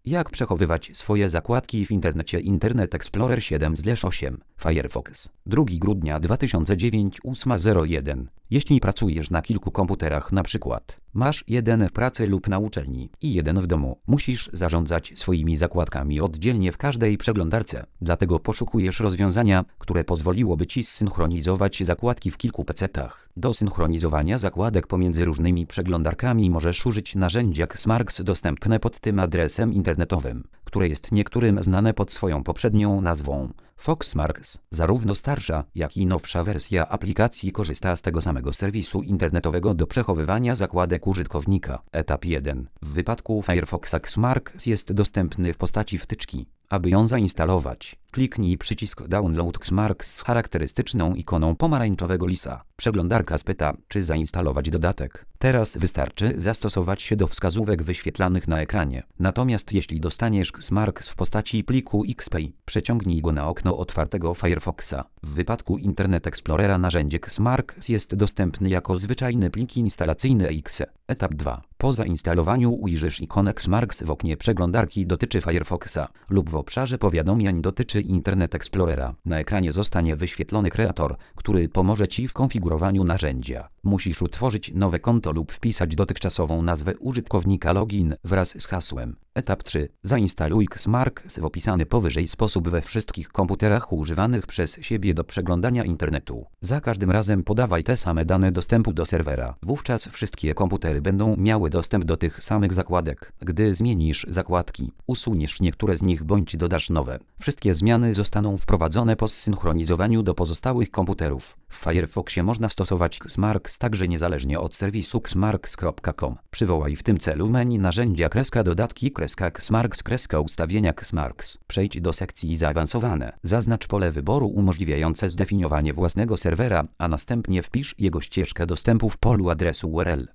Jak przechowywać swoje zakładki w internecie? Internet Explorer 7/8 Firefox 2 grudnia 2009 8:01. Jeśli pracujesz na kilku komputerach, na przykład masz jeden w pracy lub na uczelni i jeden w domu, musisz zarządzać swoimi zakładkami oddzielnie w każdej przeglądarce. Dlatego poszukujesz rozwiązania, które pozwoliłoby Ci zsynchronizować zakładki w kilku PC-tach. Do synchronizowania zakładek pomiędzy różnymi przeglądarkami możesz użyć narzędzia Xmarks dostępne pod tym adresem internetowym, które jest niektórym znane pod swoją poprzednią nazwą Foxmarks. Zarówno starsza, jak i nowsza wersja aplikacji korzysta z tego samego serwisu internetowego do przechowywania zakładek użytkownika. Etap 1. W wypadku Firefoxa Xmarks jest dostępny w postaci wtyczki. Aby ją zainstalować, kliknij przycisk Download Xmarks z charakterystyczną ikoną pomarańczowego lisa. Przeglądarka spyta, czy zainstalować dodatek. Teraz wystarczy zastosować się do wskazówek wyświetlanych na ekranie. Natomiast jeśli dostaniesz Xmarks w postaci pliku XPay, przeciągnij go na okno otwartego Firefoxa. W wypadku Internet Explorera narzędzie Xmarks jest dostępny jako zwyczajny plik instalacyjny exe. Etap 2. Po zainstalowaniu ujrzysz ikonę Xmarks w oknie przeglądarki dotyczy Firefoxa lub w obszarze powiadomień dotyczy Internet Explorera. Na ekranie zostanie wyświetlony kreator, który pomoże Ci w konfigurowaniu narzędzia. Musisz utworzyć nowe konto lub wpisać dotychczasową nazwę użytkownika login wraz z hasłem. Etap 3. Zainstaluj Xmarks w opisany powyżej sposób we wszystkich komputerach używanych przez siebie do przeglądania internetu. Za każdym razem podawaj te same dane dostępu do serwera. Wówczas wszystkie komputery będą miały dostęp do tych samych zakładek. Gdy zmienisz zakładki, usuniesz niektóre z nich bądź dodasz nowe, wszystkie zmiany zostaną wprowadzone po zsynchronizowaniu do pozostałych komputerów. W Firefoxie można stosować Xmarks także niezależnie od serwisu xmarks.com. Przywołaj w tym celu menu narzędzia dodatki Xmarks ustawienia Xmarks. Przejdź do sekcji zaawansowane. Zaznacz pole wyboru umożliwiające zdefiniowanie własnego serwera, a następnie wpisz jego ścieżkę dostępu w polu adresu URL.